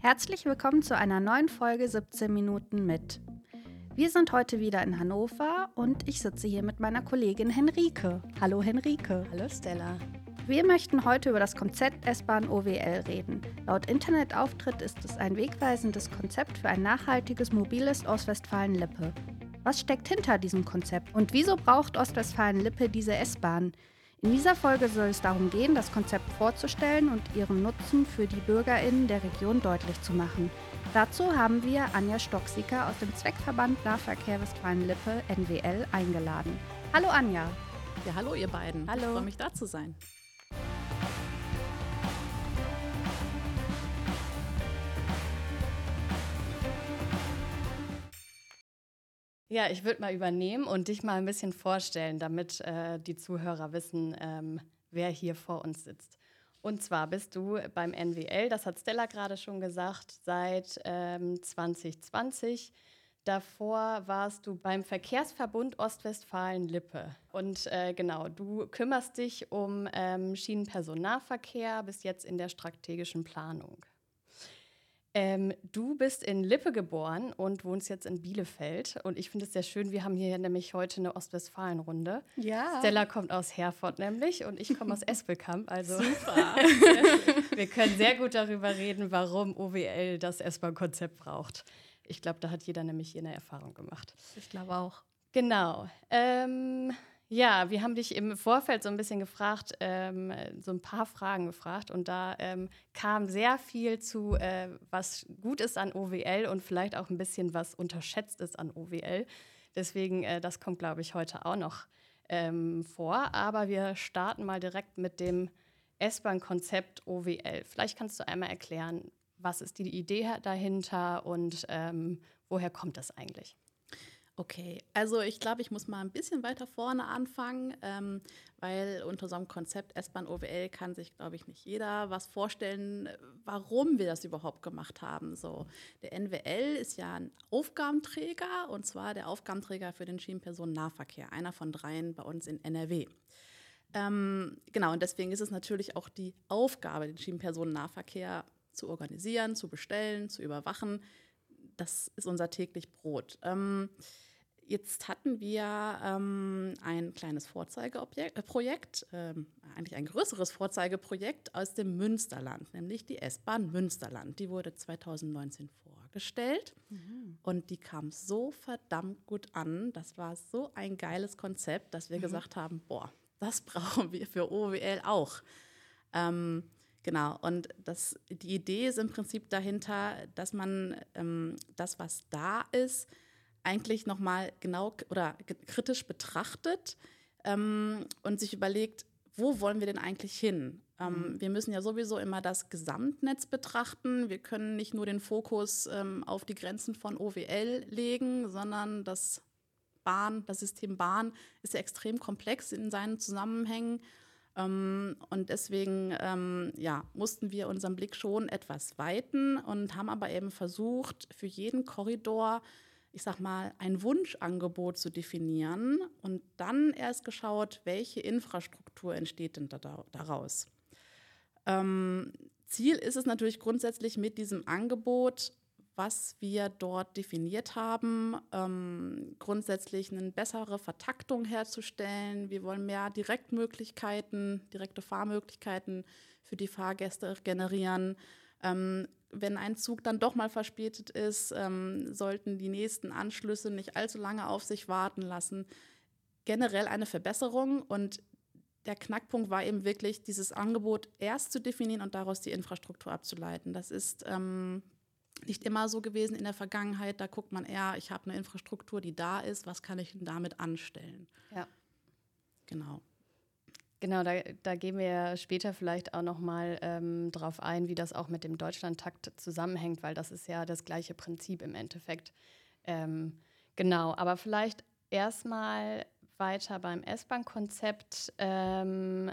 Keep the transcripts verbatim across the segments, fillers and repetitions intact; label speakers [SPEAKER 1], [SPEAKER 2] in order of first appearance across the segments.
[SPEAKER 1] Herzlich willkommen zu einer neuen Folge siebzehn Minuten mit. Wir sind heute wieder in Hannover und ich sitze hier mit meiner Kollegin Henrike. Hallo Henrike.
[SPEAKER 2] Hallo Stella.
[SPEAKER 1] Wir möchten heute über das Konzept S-Bahn O W L reden. Laut Internetauftritt ist es ein wegweisendes Konzept für ein nachhaltiges, mobiles Ostwestfalen-Lippe. Was steckt hinter diesem Konzept und wieso braucht Ostwestfalen-Lippe diese S-Bahn? In dieser Folge soll es darum gehen, das Konzept vorzustellen und ihren Nutzen für die BürgerInnen der Region deutlich zu machen. Dazu haben wir Anja Stocksieker aus dem Zweckverband Nahverkehr Westfalen-Lippe N W L eingeladen. Hallo Anja.
[SPEAKER 2] Ja, hallo ihr beiden.
[SPEAKER 1] Hallo.
[SPEAKER 2] Ich freue mich, da zu sein. Ja, ich würde mal übernehmen und dich mal ein bisschen vorstellen, damit äh, die Zuhörer wissen, ähm, wer hier vor uns sitzt. Und zwar bist du beim N W L, das hat Stella gerade schon gesagt, seit ähm, zwanzig zwanzig. Davor warst du beim Verkehrsverbund Ostwestfalen-Lippe. Und äh, genau, du kümmerst dich um ähm, Schienenpersonennahverkehr, bis jetzt in der strategischen Planung. Ähm, du bist in Lippe geboren und wohnst jetzt in Bielefeld. Und ich finde es sehr schön, wir haben hier nämlich heute eine Ostwestfalen-Runde.
[SPEAKER 1] Ja.
[SPEAKER 2] Stella kommt aus Herford nämlich und ich komme aus Espelkamp. Also
[SPEAKER 1] Super.
[SPEAKER 2] wir können sehr gut darüber reden, warum O W L das S-Bahn-Konzept braucht. Ich glaube, da hat jeder nämlich hier eine Erfahrung gemacht.
[SPEAKER 1] Ich glaube auch.
[SPEAKER 2] Genau. Ähm, ja, wir haben dich im Vorfeld so ein bisschen gefragt, ähm, so ein paar Fragen gefragt. Und da ähm, kam sehr viel zu, äh, was gut ist an O W L und vielleicht auch ein bisschen, was unterschätzt ist an O W L. Deswegen, äh, das kommt, glaube ich, heute auch noch ähm, vor. Aber wir starten mal direkt mit dem S-Bahn-Konzept O W L. Vielleicht kannst du einmal erklären, was ist die Idee dahinter und ähm, woher kommt das eigentlich?
[SPEAKER 3] Okay, also ich glaube, ich muss mal ein bisschen weiter vorne anfangen, ähm, weil unter so einem Konzept S-Bahn O W L kann sich, glaube ich, nicht jeder was vorstellen, warum wir das überhaupt gemacht haben. So, der N W L ist ja ein Aufgabenträger, und zwar der Aufgabenträger für den Schienenpersonennahverkehr, einer von dreien bei uns in N R W. Ähm, genau, und deswegen ist es natürlich auch die Aufgabe, den Schienenpersonennahverkehr zu organisieren, zu bestellen, zu überwachen. Das ist unser täglich Brot. Ähm, jetzt hatten wir ähm, ein kleines Vorzeigeprojekt, äh, eigentlich ein größeres Vorzeigeprojekt aus dem Münsterland, nämlich die S-Bahn Münsterland. Die wurde zwanzig neunzehn vorgestellt mhm. und die kam so verdammt gut an. Das war so ein geiles Konzept, dass wir mhm. gesagt haben, boah, das brauchen wir für O W L auch. Ähm, Genau, und das, die Idee ist im Prinzip dahinter, dass man ähm, das, was da ist, eigentlich nochmal genau oder kritisch betrachtet ähm, und sich überlegt, wo wollen wir denn eigentlich hin? Ähm, mhm. Wir müssen ja sowieso immer das Gesamtnetz betrachten. Wir können nicht nur den Fokus ähm, auf die Grenzen von O W L legen, sondern das Bahn, das System Bahn ist ja extrem komplex in seinen Zusammenhängen. Um, und deswegen ähm, ja, mussten wir unseren Blick schon etwas weiten und haben aber eben versucht, für jeden Korridor, ich sag mal, ein Wunschangebot zu definieren und dann erst geschaut, welche Infrastruktur entsteht denn da, daraus. Ähm, Ziel ist es natürlich grundsätzlich mit diesem Angebot, was wir dort definiert haben, ähm, grundsätzlich eine bessere Vertaktung herzustellen. Wir wollen mehr Direktmöglichkeiten, direkte Fahrmöglichkeiten für die Fahrgäste generieren. Ähm, wenn ein Zug dann doch mal verspätet ist, ähm, sollten die nächsten Anschlüsse nicht allzu lange auf sich warten lassen. Generell eine Verbesserung, und der Knackpunkt war eben wirklich, dieses Angebot erst zu definieren und daraus die Infrastruktur abzuleiten. Das ist ähm, nicht immer so gewesen in der Vergangenheit. Da guckt man eher, ich habe eine Infrastruktur, die da ist, was kann ich denn damit anstellen?
[SPEAKER 2] Ja.
[SPEAKER 3] Genau.
[SPEAKER 2] Genau, da, da gehen wir ja später vielleicht auch noch mal ähm, drauf ein, wie das auch mit dem Deutschlandtakt zusammenhängt, weil das ist ja das gleiche Prinzip im Endeffekt. Ähm, genau, aber vielleicht erstmal weiter beim S-Bahn-Konzept. Ähm,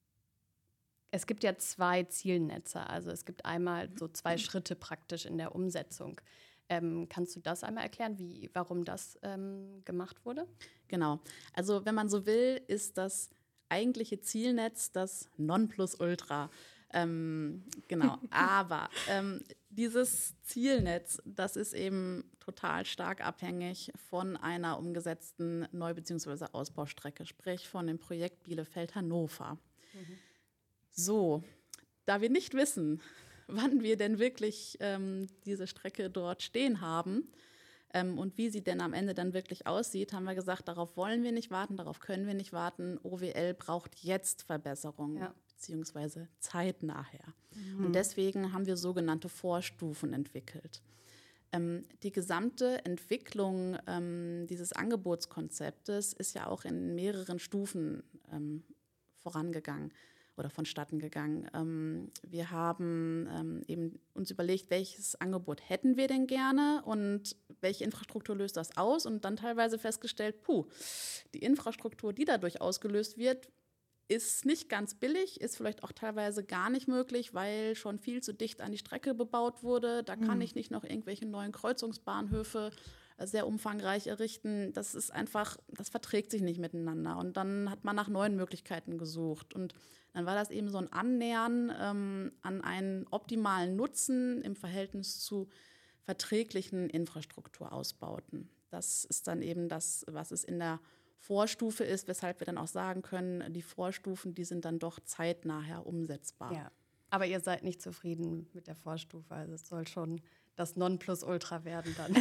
[SPEAKER 2] Es gibt ja zwei Zielnetze, also es gibt einmal so zwei Schritte praktisch in der Umsetzung. Ähm, kannst du das einmal erklären, wie, warum das ähm, gemacht wurde?
[SPEAKER 3] Genau, also wenn man so will, ist das eigentliche Zielnetz das Nonplusultra. Ähm, genau, aber ähm, dieses Zielnetz, das ist eben total stark abhängig von einer umgesetzten Neu- bzw. Ausbaustrecke, sprich von dem Projekt Bielefeld-Hannover. Mhm. So, da wir nicht wissen, wann wir denn wirklich ähm, diese Strecke dort stehen haben ähm, und wie sie denn am Ende dann wirklich aussieht, haben wir gesagt, darauf wollen wir nicht warten, darauf können wir nicht warten. O W L braucht jetzt Verbesserungen, ja. beziehungsweise zeitnah. Mhm. Und deswegen haben wir sogenannte Vorstufen entwickelt. Ähm, die gesamte Entwicklung ähm, dieses Angebotskonzeptes ist ja auch in mehreren Stufen ähm, vorangegangen oder vonstatten gegangen. Ähm, wir haben ähm, eben uns überlegt, welches Angebot hätten wir denn gerne und welche Infrastruktur löst das aus und dann teilweise festgestellt, puh, die Infrastruktur, die dadurch ausgelöst wird, ist nicht ganz billig, ist vielleicht auch teilweise gar nicht möglich, weil schon viel zu dicht an die Strecke bebaut wurde. Da kann mhm. ich nicht noch irgendwelche neuen Kreuzungsbahnhöfe äh, sehr umfangreich errichten. Das ist einfach, das verträgt sich nicht miteinander. Und dann hat man nach neuen Möglichkeiten gesucht. Und dann war das eben so ein Annähern ähm, an einen optimalen Nutzen im Verhältnis zu verträglichen Infrastrukturausbauten. Das ist dann eben das, was es in der Vorstufe ist, weshalb wir dann auch sagen können, die Vorstufen, die sind dann doch zeitnah umsetzbar.
[SPEAKER 2] Ja, aber ihr seid nicht zufrieden mit der Vorstufe, also es soll schon das Nonplusultra werden dann.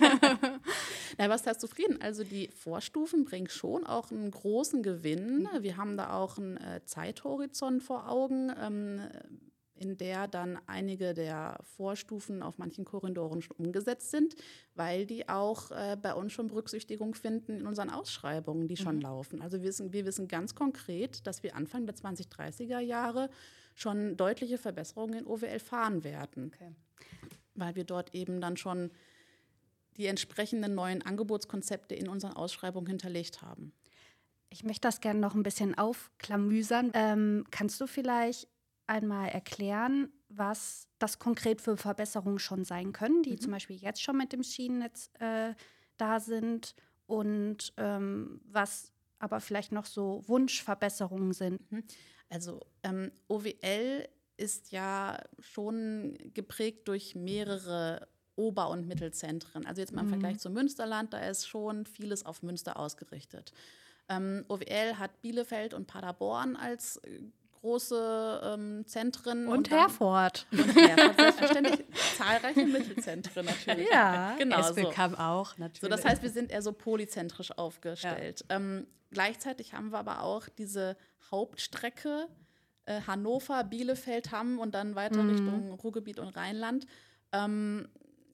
[SPEAKER 3] Na, was heißt zufrieden? Also die Vorstufen bringen schon auch einen großen Gewinn. Wir haben da auch einen äh, Zeithorizont vor Augen, ähm, in der dann einige der Vorstufen auf manchen Korridoren schon umgesetzt sind, weil die auch äh, bei uns schon Berücksichtigung finden in unseren Ausschreibungen, die schon mhm. laufen. Also wir wissen, wir wissen ganz konkret, dass wir Anfang der zwanzig dreißiger Jahre schon deutliche Verbesserungen in O W L fahren werden, okay. weil wir dort eben dann schon die entsprechenden neuen Angebotskonzepte in unseren Ausschreibungen hinterlegt haben.
[SPEAKER 1] Ich möchte das gerne noch ein bisschen aufklamüsern. Ähm, kannst du vielleicht einmal erklären, was das konkret für Verbesserungen schon sein können, die mhm. zum Beispiel jetzt schon mit dem Schienennetz äh, da sind und ähm, was aber vielleicht noch so Wunschverbesserungen sind?
[SPEAKER 3] Also ähm, O W L ist ja schon geprägt durch mehrere Ober- und Mittelzentren. Also jetzt mal im mhm. Vergleich zum Münsterland, da ist schon vieles auf Münster ausgerichtet. Ähm, O W L hat Bielefeld und Paderborn als äh, große ähm, Zentren.
[SPEAKER 1] Und, und Herford.
[SPEAKER 3] Und Herford, selbstverständlich. Zahlreiche Mittelzentren natürlich.
[SPEAKER 1] Ja,
[SPEAKER 2] genau so. kam auch natürlich.
[SPEAKER 3] So, das heißt, wir sind eher so polyzentrisch aufgestellt. Ja. Ähm, gleichzeitig haben wir aber auch diese Hauptstrecke äh, Hannover, Bielefeld, Hamm und dann weiter mhm. Richtung Ruhrgebiet und Rheinland, ähm,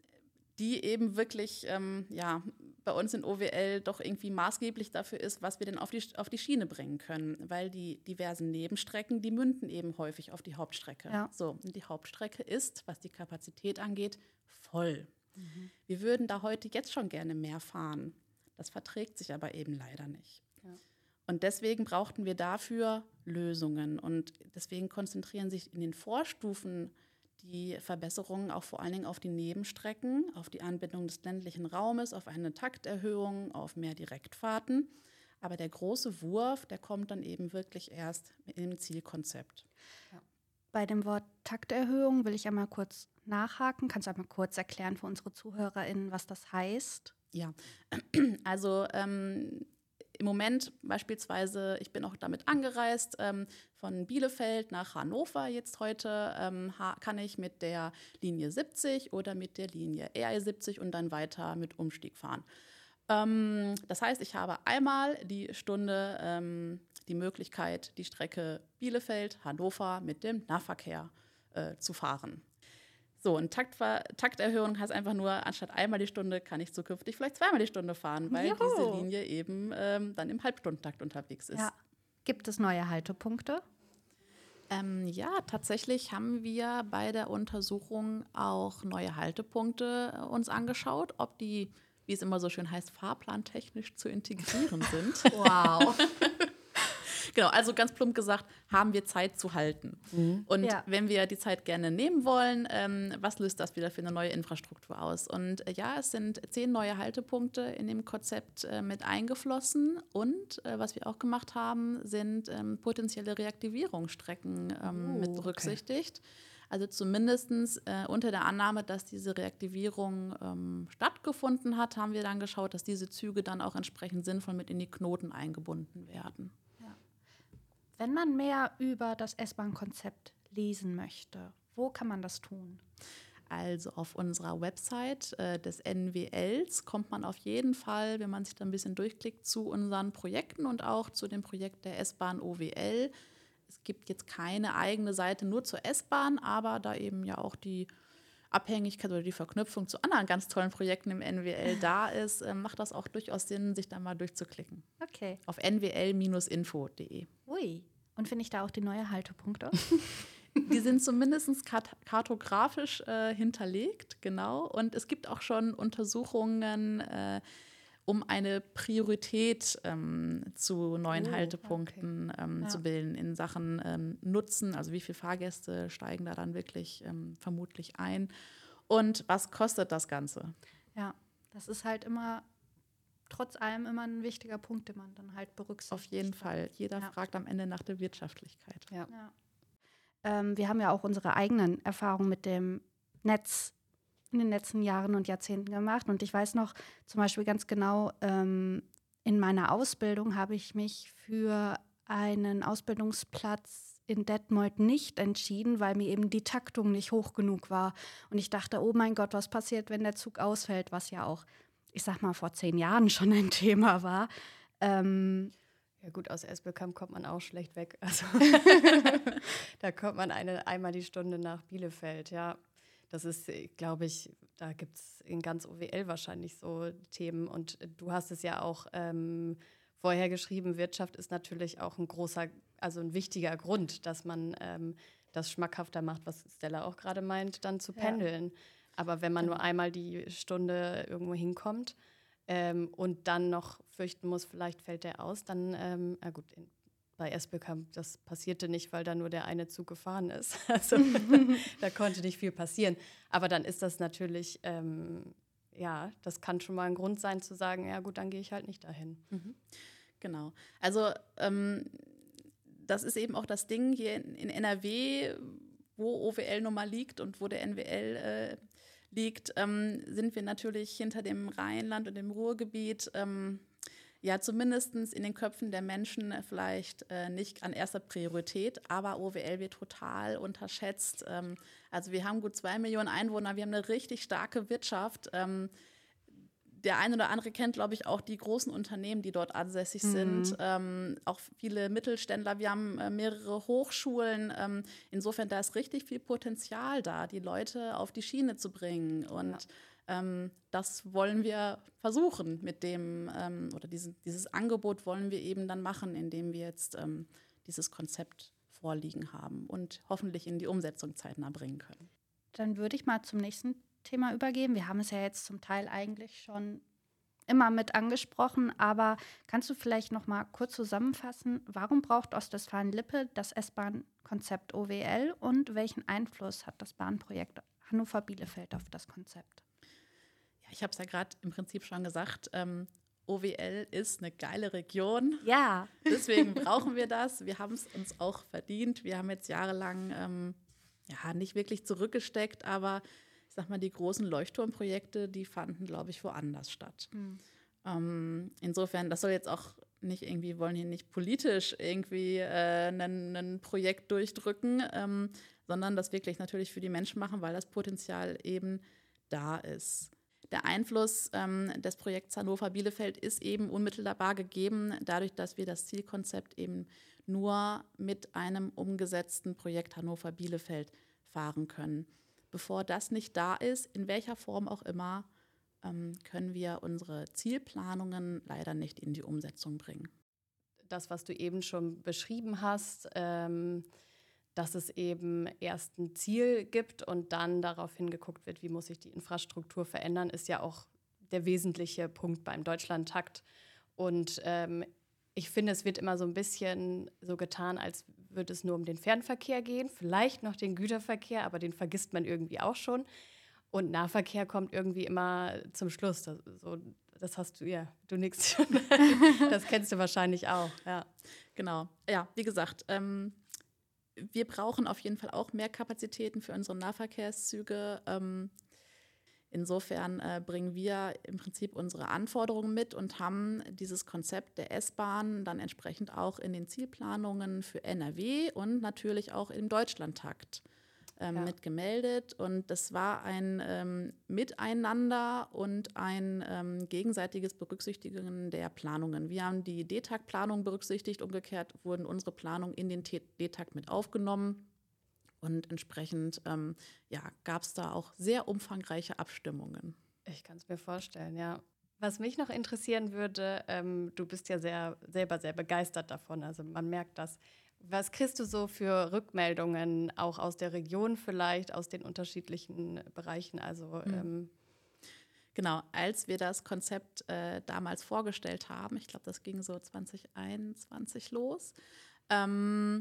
[SPEAKER 3] die eben wirklich, ähm, ja, bei uns in O W L doch irgendwie maßgeblich dafür ist, was wir denn auf die, auf die Schiene bringen können. Weil die diversen Nebenstrecken, die münden eben häufig auf die Hauptstrecke. Ja. So, und die Hauptstrecke ist, was die Kapazität angeht, voll. Mhm. Wir würden da heute jetzt schon gerne mehr fahren. Das verträgt sich aber eben leider nicht. Ja. Und deswegen brauchten wir dafür Lösungen. Und deswegen konzentrieren sich in den Vorstufen die Verbesserungen auch vor allen Dingen auf die Nebenstrecken, auf die Anbindung des ländlichen Raumes, auf eine Takterhöhung, auf mehr Direktfahrten. Aber der große Wurf, der kommt dann eben wirklich erst im Zielkonzept.
[SPEAKER 1] Ja. Bei dem Wort Takterhöhung will ich einmal kurz nachhaken. Kannst du einmal kurz erklären für unsere ZuhörerInnen, was das heißt?
[SPEAKER 3] Ja, also ähm, im Moment beispielsweise, ich bin auch damit angereist, ähm, von Bielefeld nach Hannover jetzt heute, ähm, ha- kann ich mit der Linie siebzig oder mit der Linie R E siebzig und dann weiter mit Umstieg fahren. Ähm, das heißt, ich habe einmal die Stunde ähm, die Möglichkeit, die Strecke Bielefeld-Hannover mit dem Nahverkehr äh, zu fahren. So, und Taktver- Takterhöhung heißt einfach nur, anstatt einmal die Stunde kann ich zukünftig vielleicht zweimal die Stunde fahren, weil Juhu. diese Linie eben ähm, dann im Halbstundentakt unterwegs ist.
[SPEAKER 1] Ja. Gibt es neue Haltepunkte?
[SPEAKER 3] Ähm, ja, tatsächlich haben wir bei der Untersuchung auch neue Haltepunkte äh, uns angeschaut, ob die, wie es immer so schön heißt, fahrplantechnisch zu integrieren sind.
[SPEAKER 1] Wow.
[SPEAKER 3] Genau, also ganz plump gesagt, haben wir Zeit zu halten. Mhm. Und ja. wenn wir die Zeit gerne nehmen wollen, ähm, was löst das wieder für eine neue Infrastruktur aus? Und äh, ja, es sind zehn neue Haltepunkte in dem Konzept äh, mit eingeflossen. Und äh, was wir auch gemacht haben, sind ähm, potenzielle Reaktivierungsstrecken ähm, oh, mit berücksichtigt. Okay. Also zumindest äh, unter der Annahme, dass diese Reaktivierung ähm, stattgefunden hat, haben wir dann geschaut, dass diese Züge dann auch entsprechend sinnvoll mit in die Knoten eingebunden werden.
[SPEAKER 1] Ja. Wenn man mehr über das S-Bahn-Konzept lesen möchte, wo kann man das tun?
[SPEAKER 3] Also auf unserer Website äh, des N W Ls kommt man auf jeden Fall, wenn man sich da ein bisschen durchklickt, zu unseren Projekten und auch zu dem Projekt der S-Bahn O W L. Es gibt jetzt keine eigene Seite nur zur S-Bahn, aber da eben ja auch die Abhängigkeit oder die Verknüpfung zu anderen ganz tollen Projekten im N W L da ist, äh, macht das auch durchaus Sinn, sich da mal durchzuklicken.
[SPEAKER 1] Okay.
[SPEAKER 3] Auf n w l Bindestrich info punkt d e.
[SPEAKER 1] Ui, und finde ich da auch die neuen Haltepunkte?
[SPEAKER 3] Die sind zumindest kart- kartografisch äh, hinterlegt, genau. Und es gibt auch schon Untersuchungen, äh, um eine Priorität ähm, zu neuen oh, Haltepunkten okay. ähm, ja. zu bilden in Sachen ähm, Nutzen, also wie viele Fahrgäste steigen da dann wirklich ähm, vermutlich ein und was kostet das Ganze?
[SPEAKER 1] Ja, das ist halt immer, trotz allem immer ein wichtiger Punkt, den man dann halt berücksichtigt.
[SPEAKER 3] Auf jeden Fall, jeder ja. fragt am Ende nach der Wirtschaftlichkeit.
[SPEAKER 1] Ja. Ja. Ähm, wir haben ja auch unsere eigenen Erfahrungen mit dem Netz in den letzten Jahren und Jahrzehnten gemacht. Und ich weiß noch zum Beispiel ganz genau, ähm, in meiner Ausbildung habe ich mich für einen Ausbildungsplatz in Detmold nicht entschieden, weil mir eben die Taktung nicht hoch genug war. Und ich dachte, oh mein Gott, was passiert, wenn der Zug ausfällt, was ja auch, ich sag mal, vor zehn Jahren schon ein Thema war. Ähm,
[SPEAKER 2] Ja gut, aus Espelkamp kommt man auch schlecht weg. Also da kommt man eine, einmal die Stunde nach Bielefeld, ja. Das ist, glaube ich, da gibt es in ganz O W L wahrscheinlich so Themen. Und du hast es ja auch ähm, vorher geschrieben, Wirtschaft ist natürlich auch ein großer, also ein wichtiger Grund, dass man ähm, das schmackhafter macht, was Stella auch gerade meint, dann zu pendeln. Ja. Aber wenn man nur einmal die Stunde irgendwo hinkommt ähm, und dann noch fürchten muss, vielleicht fällt der aus, dann, ähm, na gut, in, bei Espelkamp, das passierte nicht, weil da nur der eine Zug gefahren ist. Also da konnte nicht viel passieren. Aber dann ist das natürlich, ähm, ja, das kann schon mal ein Grund sein zu sagen, ja gut, dann gehe ich halt nicht dahin.
[SPEAKER 3] Mhm. Genau. Also ähm, das ist eben auch das Ding hier in, in N R W, wo O W L nun mal liegt und wo der N W L äh, liegt, ähm, sind wir natürlich hinter dem Rheinland und dem Ruhrgebiet, ähm, ja, zumindest in den Köpfen der Menschen vielleicht äh, nicht an erster Priorität, aber O W L wird total unterschätzt. Ähm, also wir haben gut zwei Millionen Einwohner, wir haben eine richtig starke Wirtschaft. Ähm, der eine oder andere kennt, glaube ich, auch die großen Unternehmen, die dort ansässig mhm. sind. Ähm, auch viele Mittelständler, wir haben äh, mehrere Hochschulen. Ähm, insofern, da ist richtig viel Potenzial da, die Leute auf die Schiene zu bringen. Und ja. Ähm, das wollen wir versuchen mit dem, ähm, oder diesen, dieses Angebot wollen wir eben dann machen, indem wir jetzt ähm, dieses Konzept vorliegen haben und hoffentlich in die Umsetzung zeitnah bringen können.
[SPEAKER 1] Dann würde ich mal zum nächsten Thema übergeben. Wir haben es ja jetzt zum Teil eigentlich schon immer mit angesprochen, aber kannst du vielleicht noch mal kurz zusammenfassen, warum braucht Ostwestfalen-Lippe das S-Bahn-Konzept O W L und welchen Einfluss hat das Bahnprojekt Hannover-Bielefeld auf das Konzept?
[SPEAKER 3] Ja, ich habe es ja gerade im Prinzip schon gesagt, ähm, O W L ist eine geile Region.
[SPEAKER 1] Ja.
[SPEAKER 3] Deswegen brauchen wir das. Wir haben es uns auch verdient. Wir haben jetzt jahrelang ähm, ja, nicht wirklich zurückgesteckt, aber ich sag mal, die großen Leuchtturmprojekte, die fanden, glaube ich, woanders statt. Mhm. Ähm, insofern, das soll jetzt auch nicht irgendwie, wir wollen hier nicht politisch irgendwie äh, ein Projekt durchdrücken, ähm, sondern das wirklich natürlich für die Menschen machen, weil das Potenzial eben da ist. Der Einfluss ähm, des Projekts Hannover-Bielefeld ist eben unmittelbar gegeben, dadurch, dass wir das Zielkonzept eben nur mit einem umgesetzten Projekt Hannover-Bielefeld fahren können. Bevor das nicht da ist, in welcher Form auch immer, ähm, können wir unsere Zielplanungen leider nicht in die Umsetzung bringen.
[SPEAKER 2] Das, was du eben schon beschrieben hast, ähm, dass es eben erst ein Ziel gibt und dann darauf hingeguckt wird, wie muss sich die Infrastruktur verändern, ist ja auch der wesentliche Punkt beim Deutschlandtakt. Und ähm, ich finde, es wird immer so ein bisschen so getan, als würde es nur um den Fernverkehr gehen, vielleicht noch den Güterverkehr, aber den vergisst man irgendwie auch schon. Und Nahverkehr kommt irgendwie immer zum Schluss. Das, so, das hast du, ja, du nix. Das kennst du wahrscheinlich auch, ja.
[SPEAKER 3] Genau, ja, wie gesagt, ähm, wir brauchen auf jeden Fall auch mehr Kapazitäten für unsere Nahverkehrszüge. Ähm, insofern äh, bringen wir im Prinzip unsere Anforderungen mit und haben dieses Konzept der S-Bahn dann entsprechend auch in den Zielplanungen für N R W und natürlich auch im Deutschlandtakt ähm, ja. mitgemeldet. Und das war ein ähm, Miteinander und ein ähm, gegenseitiges Berücksichtigen der Planungen. Wir haben die D T A C-Planung berücksichtigt, umgekehrt wurden unsere Planungen in den D T A C mit aufgenommen. Und entsprechend ähm, ja, gab es da auch sehr umfangreiche Abstimmungen.
[SPEAKER 2] Ich kann es mir vorstellen, ja. Was mich noch interessieren würde, ähm, du bist ja sehr, selber sehr begeistert davon, also man merkt das. Was kriegst du so für Rückmeldungen, auch aus der Region vielleicht, aus den unterschiedlichen Bereichen? Also
[SPEAKER 3] mhm.
[SPEAKER 2] ähm
[SPEAKER 3] Genau, als wir das Konzept äh, damals vorgestellt haben, ich glaube, das ging so zwanzig einundzwanzig los, ähm,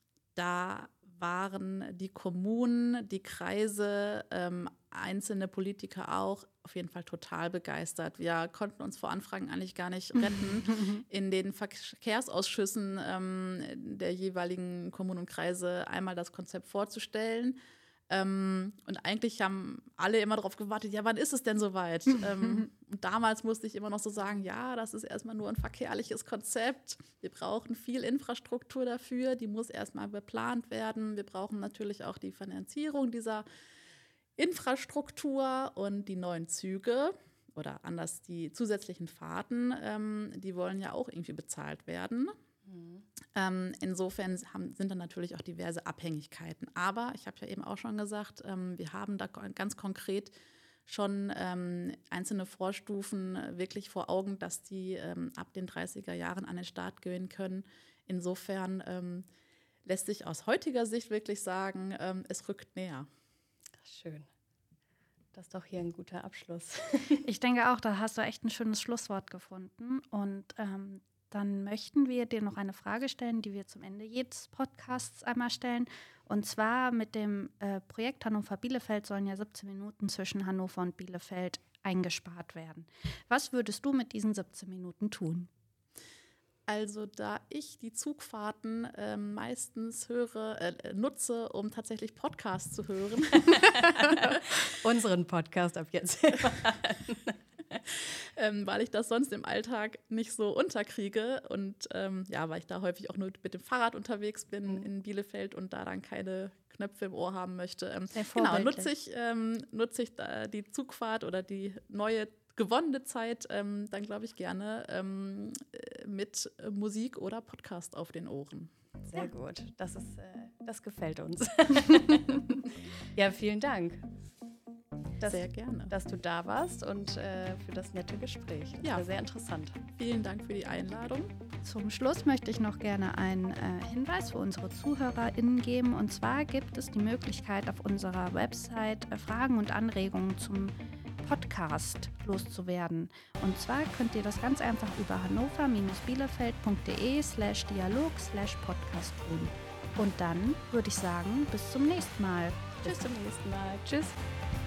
[SPEAKER 3] da waren die Kommunen, die Kreise, ähm, einzelne Politiker auch auf jeden Fall total begeistert. Wir konnten uns vor Anfragen eigentlich gar nicht retten, in den Verkehrsausschüssen ähm, der jeweiligen Kommunen und Kreise einmal das Konzept vorzustellen. Ähm, und eigentlich haben alle immer darauf gewartet, ja, wann ist es denn soweit? ähm, und damals musste ich immer noch so sagen, ja, das ist erstmal nur ein verkehrliches Konzept. Wir brauchen viel Infrastruktur dafür, die muss erstmal beplant werden. Wir brauchen natürlich auch die Finanzierung dieser Infrastruktur und die neuen Züge oder anders die zusätzlichen Fahrten, ähm, die wollen ja auch irgendwie bezahlt werden. Mhm. Ähm, insofern haben, sind dann natürlich auch diverse Abhängigkeiten. Aber ich habe ja eben auch schon gesagt, ähm, wir haben da ganz konkret schon ähm, einzelne Vorstufen wirklich vor Augen, dass die ähm, ab den dreißiger Jahren an den Start gehen können. Insofern ähm, lässt sich aus heutiger Sicht wirklich sagen, ähm, es rückt näher.
[SPEAKER 2] Schön. Das ist doch hier ein guter Abschluss.
[SPEAKER 1] Ich denke auch, da hast du echt ein schönes Schlusswort gefunden. Und ähm, dann möchten wir dir noch eine Frage stellen, die wir zum Ende jedes Podcasts einmal stellen. Und zwar mit dem äh, Projekt Hannover-Bielefeld sollen ja siebzehn Minuten zwischen Hannover und Bielefeld eingespart werden. Was würdest du mit diesen siebzehn Minuten tun?
[SPEAKER 3] Also da ich die Zugfahrten äh, meistens höre, äh, nutze, um tatsächlich Podcasts zu hören.
[SPEAKER 2] Unseren Podcast ab jetzt.
[SPEAKER 3] ähm, weil ich das sonst im Alltag nicht so unterkriege und ähm, ja, weil ich da häufig auch nur mit dem Fahrrad unterwegs bin mhm. in Bielefeld und da dann keine Knöpfe im Ohr haben möchte. Ähm, genau, nutze ich, ähm, nutze ich da die Zugfahrt oder die neue gewonnene Zeit ähm, dann, glaube ich, gerne ähm, mit Musik oder Podcast auf den Ohren.
[SPEAKER 2] Sehr gut, das, ist, äh, das gefällt uns. Ja, vielen Dank. Dass,
[SPEAKER 3] sehr gerne.
[SPEAKER 2] Dass du da warst und äh, für das nette Gespräch. Das ja. war sehr interessant.
[SPEAKER 3] Vielen Dank für die Einladung.
[SPEAKER 1] Zum Schluss möchte ich noch gerne einen äh, Hinweis für unsere ZuhörerInnen geben. Und zwar gibt es die Möglichkeit, auf unserer Website äh, Fragen und Anregungen zum Podcast loszuwerden. Und zwar könnt ihr das ganz einfach über hannover-bielefeld.de slash dialog slash podcast tun. Und dann würde ich sagen, bis zum nächsten Mal.
[SPEAKER 2] Bis zum nächsten Mal. Tschüss.